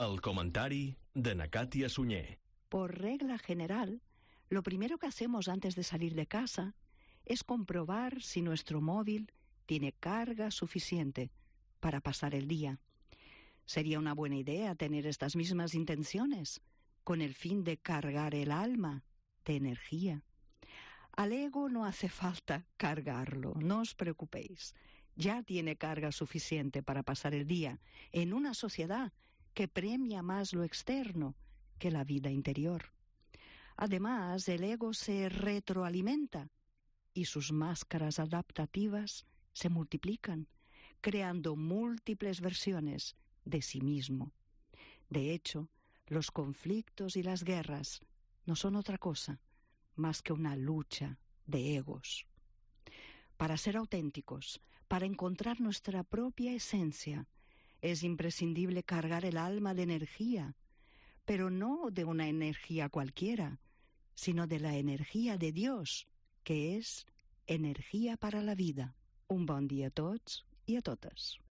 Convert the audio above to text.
El comentari de na Càtia Sunyer. Por regla general, lo primero que hacemos antes de salir de casa es comprobar si nuestro móvil tiene carga suficiente para pasar el día. Sería una buena idea tener estas mismas intenciones, con el fin de cargar el alma de energía. Al ego no hace falta cargarlo, no os preocupéis. Ya tiene carga suficiente para pasar el día en una sociedad que premia más lo externo que la vida interior. Además, el ego se retroalimenta y sus máscaras adaptativas se multiplican, creando múltiples versiones de sí mismo. De hecho, los conflictos y las guerras no son otra cosa más que una lucha de egos. Para ser auténticos, para encontrar nuestra propia esencia, es imprescindible cargar el alma de energía, pero no de una energía cualquiera, sino de la energía de Dios, que és energia per a la vida. Un bon dia a tots i a totes.